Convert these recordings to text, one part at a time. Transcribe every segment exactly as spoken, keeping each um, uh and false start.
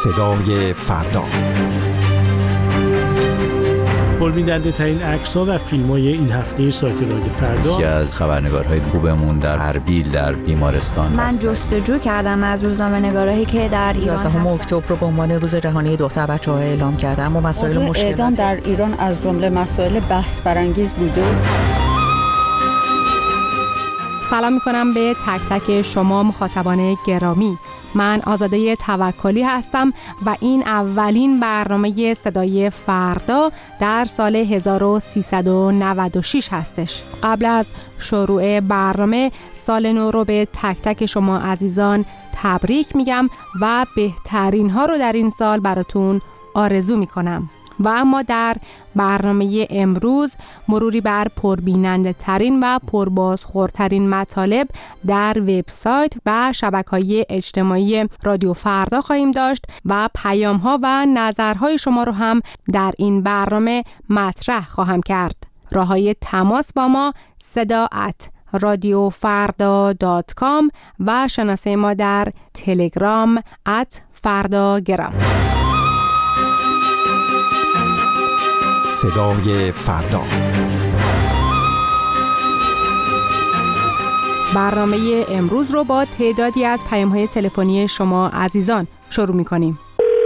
صدای فردا. پربیننده ترین عکس‌ها و فیلم‌های این هفته سایت رادیو فردا. یکی از خبرنگارهای خوبمون در اربیل در بیمارستان من جستجو کردم از روزنامه‌نگارایی که در ایران یازدهم اکتبر رو به عنوان روز جهانی دختر بچه‌ها اعلام کردم و مسائل مشکلات اعدام در ایران از جمله مسائل بحث برانگیز بوده. سلام می‌کنم به تک تک شما مخاطبان گرامی. من آزاده توکلی هستم و این اولین برنامه صدای فردا در سال هزار و سیصد و نود و شش هستش. قبل از شروع برنامه سال نو رو به تک تک شما عزیزان تبریک میگم و بهترین ها رو در این سال براتون آرزو میکنم. و اما در برنامه امروز مروری بر پربیننده ترین و پربازخوردترین مطالب در وبسایت و شبکه‌های اجتماعی رادیو فردا خواهیم داشت و پیام‌ها و نظرهای شما رو هم در این برنامه مطرح خواهم کرد. راه‌های تماس با ما صدا ات رادیو فردا دات کام و شناسه ما در تلگرام ات فرداگرام. صدای فردا. برنامه امروز رو با تعدادی از پیام‌های تلفنی شما عزیزان شروع می‌کنیم.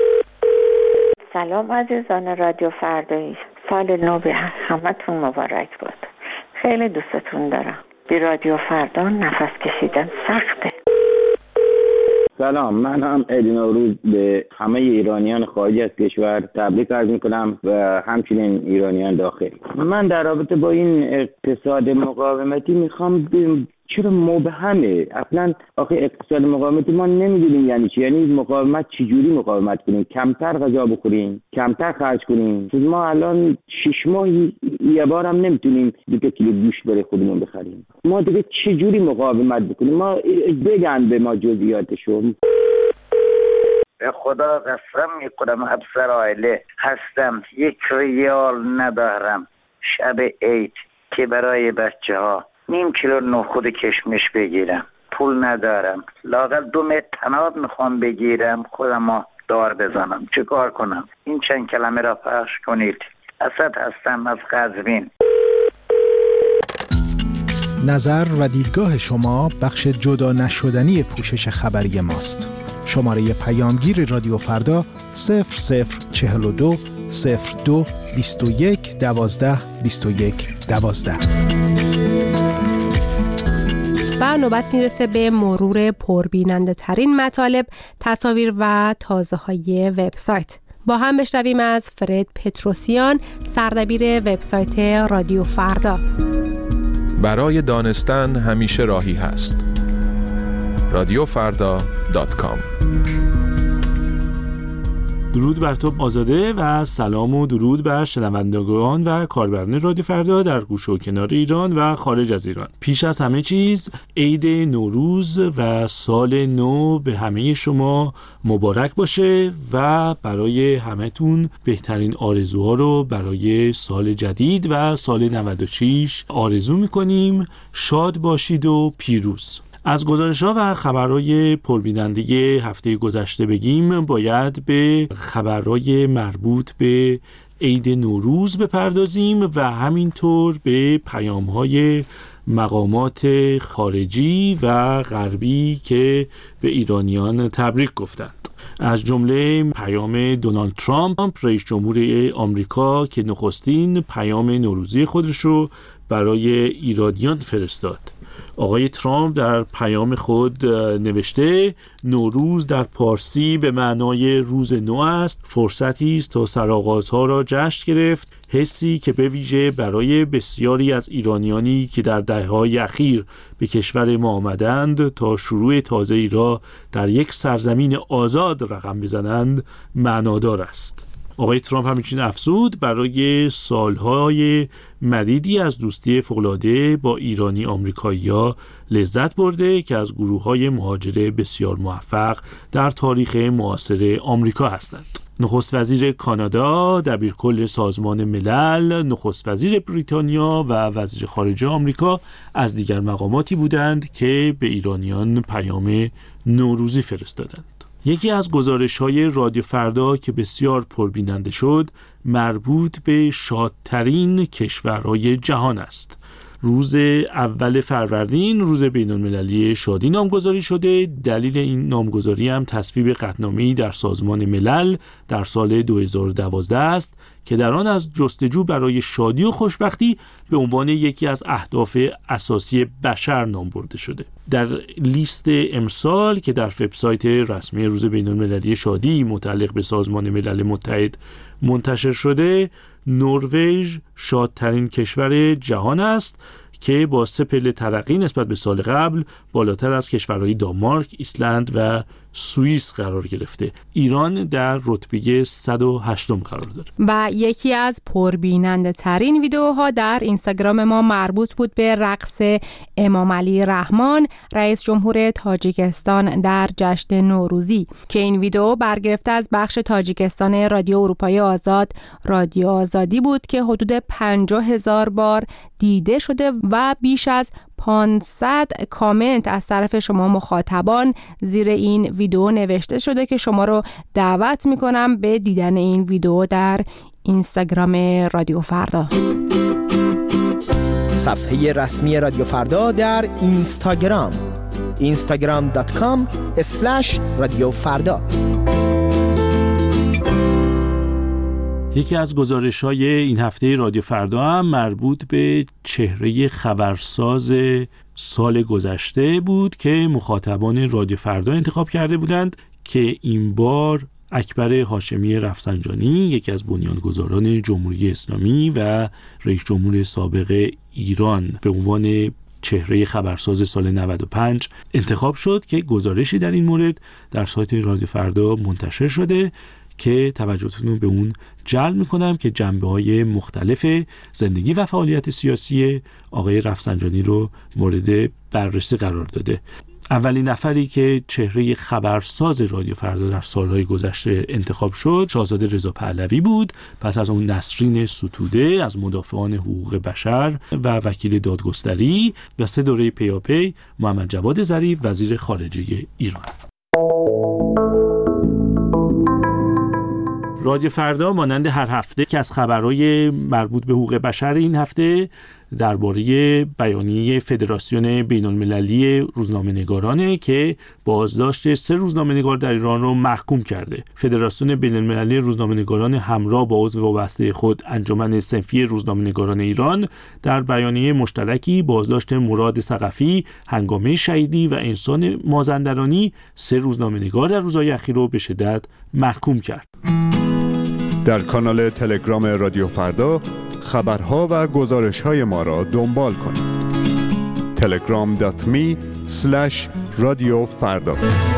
سلام عزیزان رادیو فردایی، سال نو به همتون مبارک بود. خیلی دوستتون دارم. بی رادیو فردا نفس کشیدن سخته. سلام، من هم عید نوروز به همه ایرانیان خارج از کشور تبریک عرض میکنم و همچنین ایرانیان داخل. من در رابطه با این اقتصاد مقاومتی میخوام بگم چرا مبهمه. اصلا آخه اقتصاد مقاومتی ما نمیدونیم یعنی چی. یعنی مقاومت چجوری مقاومت کنیم؟ کمتر غذا بخوریم، کمتر خرج کنیم. ما الان شش ماه یه بار هم نمیتونیم دو کیلو گوشت برای خودمون بخریم. ما دیگه چجوری مقاومت بکنیم؟ ما بگن به ما جزئیاتشو. به خدا قسم میکنم افسر عائله هستم، یک ریال ندارم شب عید که برای بچه ها نیم کیلو نخود کشمش بگیرم. پول ندارم، لااقل دو متر طناب میخوام بگیرم خودم دار بزنم. چه کار کنم؟ این چند کلمه را پخش کنید. اسد هستم از قزوین. نظر و دیدگاه شما بخش جدا نشدنی پوشش خبری ماست. شماره پیامگیر رادیو فردا صفر صفر چهل و دو صفر دو بیست و یک دوازده بیست و یک دوازده. و نوبت میرسه به مرور پربیننده ترین مطالب، تصاویر و تازه های وبسایت. با هم بشنویم از فرد پتروسیان، سردبیر وبسایت رادیو فردا. برای دانستن همیشه راهی هست. رادیو فردا دات کام. درود بر تو آزاده و سلام و درود بر شنوندگان و کاربران رادیو فردا در گوشه و کنار ایران و خارج از ایران. پیش از همه چیز عید نوروز و سال نو به همه شما مبارک باشه و برای همتون بهترین آرزوها رو برای سال جدید و سال نود و شش آرزو میکنیم. شاد باشید و پیروز. از گزارش‌ها و خبرهای پربیننده هفته گذشته بگیم، باید به خبرهای مربوط به عید نوروز بپردازیم و همینطور به پیام‌های مقامات خارجی و غربی که به ایرانیان تبریک گفتند. از جمله پیام دونالد ترامپ رئیس جمهور آمریکا که نخستین پیام نوروزی خودش رو برای ایرانیان فرستاد. آقای ترامپ در پیام خود نوشته نوروز در پارسی به معنای روز نو است، فرصتی است تا سرآغازها را جشن گرفت، حسی که به ویژه برای بسیاری از ایرانیانی که در دهه‌های اخیر به کشور ما آمدند تا شروع تازه‌ای را در یک سرزمین آزاد رقم بزنند معنادار است. آقای ترامپ همچنین افزود برای سالهای مدیدی از دوستی فوق‌العاده با ایرانی آمریکایی‌ها لذت برده که از گروه‌های مهاجر بسیار موفق در تاریخ معاصر آمریکا هستند. نخست وزیر کانادا، دبیرکل سازمان ملل، نخست وزیر بریتانیا و وزیر خارجه آمریکا از دیگر مقاماتی بودند که به ایرانیان پیام نوروزی فرستادند. یکی از گزارش‌های رادیو فردا که بسیار پربیننده شد مربوط به شادترین کشورهای جهان است. روز اول فروردین روز بین‌المللی شادی نامگذاری شده. دلیل این نامگذاری هم تصویب قطعنامه‌ای در سازمان ملل در سال دو هزار و دوازده است که در آن از جستجو برای شادی و خوشبختی به عنوان یکی از اهداف اساسی بشر نام برده شده. در لیست امسال که در وبسایت رسمی روز بین‌المللی شادی متعلق به سازمان ملل متحد منتشر شده، نروژ شادترین کشور جهان است که با سه پله ترقی نسبت به سال قبل بالاتر از کشورهای دانمارک، ایسلند و سوئیس قرار گرفته. ایران در رتبه صد و هشتم قرار داره. و یکی از پربیننده ترین ویدیوها در اینستاگرام ما مربوط بود به رقص امام علی رحمان رئیس جمهور تاجیکستان در جشن نوروزی که این ویدیو برگرفته از بخش تاجیکستان رادیو اروپای آزاد رادیو آزادی بود که حدود پنجاه هزار بار دیده شده و بیش از پانصد کامنت از طرف شما مخاطبان زیر این ویدیو نوشته شده که شما رو دعوت میکنم به دیدن این ویدیو در اینستاگرام رادیو فردا. صفحه رسمی رادیو فردا در اینستاگرام اینستاگرام دات کام اسلش رادیو فردا. یکی از گزارش‌های این هفته رادیو فردا هم مربوط به چهره خبرساز سال گذشته بود که مخاطبان رادیو فردا انتخاب کرده بودند که این بار اکبر هاشمی رفسنجانی، یکی از بنیانگذاران جمهوری اسلامی و رئیس جمهور سابق ایران، به عنوان چهره خبرساز سال نود و پنج انتخاب شد که گزارشی در این مورد در سایت رادیو فردا منتشر شده که توجهتون رو به اون جلب میکنم که جنبه‌های مختلف زندگی و فعالیت سیاسی آقای رفسنجانی رو مورد بررسی قرار داده. اولین نفری که چهره خبرساز رادیو فردا در سالهای گذشته انتخاب شد شاهزاده رضا پهلوی بود. پس از اون نسرین ستوده از مدافعان حقوق بشر و وکیل دادگستری و سه دوره پیاپی محمد جواد ظریف وزیر خارجه ایران. رادیو فردا مانند هر هفته که از خبرهای مربوط به حقوق بشر این هفته درباره بیانیه فدراسیون بین‌المللی روزنامه‌نگارانه که بازداشت سه روزنامه‌نگار در ایران رو محکوم کرده. فدراسیون بین‌المللی روزنامه‌نگاران همراه با عضو وابسته خود انجمن صنفی روزنامه‌نگاران ایران در بیانیه مشترکی بازداشت مراد ثقفی، هنگامه شهیدی و انسان مازندرانی سه روزنامه‌نگار در روزهای اخیر رو به شدت محکوم کرد. در کانال تلگرام رادیو فردا خبرها و گزارش‌های ما را دنبال کنید. تلگرام دات می اسلش رادیو فردا.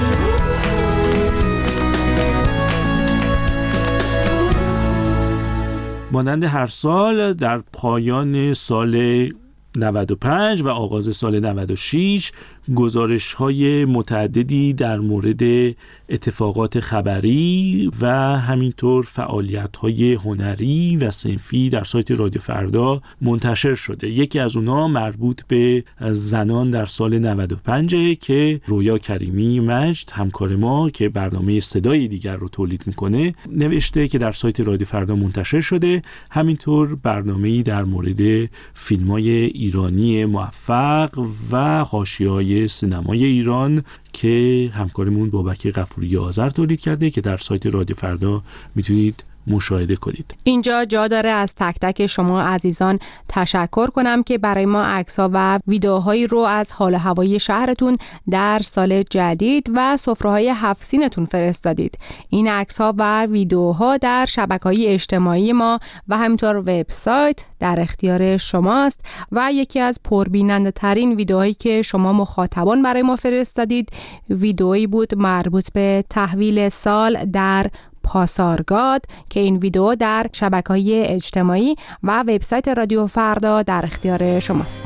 مانند هر سال در پایان سال نود و پنج و آغاز سال نود و شش گزارش‌های متعددی در مورد اتفاقات خبری و همینطور فعالیت‌های هنری و صنفی در سایت رادیو فردا منتشر شده. یکی از اونها مربوط به زنان در سال نود و پنج که رویا کریمی مجد همکار ما که برنامه صدای دیگر رو تولید میکنه نوشته که در سایت رادیو فردا منتشر شده. همینطور برنامه‌ای در مورد فیلم‌های ایرانی موفق و حاشیه‌های سینمای ایران که همکارمون بابک غفوری آذر تولید کرده که در سایت رادیو فردا میتونید مشاهده کنید. اینجا جا داره از تک تک شما عزیزان تشکر کنم که برای ما عکس‌ها و ویدیوهایی رو از حال و هوای شهرتون در سال جدید و سفره‌های هفت سینتون فرستادید. این عکس‌ها و ویدیوها در شبکه‌های اجتماعی ما و همینطور وبسایت در اختیار شماست و یکی از پربیننده ترین ویدیوهایی که شما مخاطبان برای ما فرستادید ویدیویی بود مربوط به تحویل سال در پاسارگاد که این ویدیو در شبکه‌های اجتماعی و وبسایت رادیو فردا در اختیار شماست.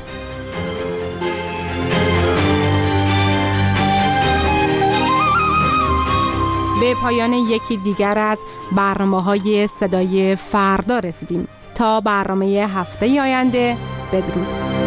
به پایان یکی دیگر از برنامه‌های صدای فردا رسیدیم. تا برنامه هفته آینده بدرود.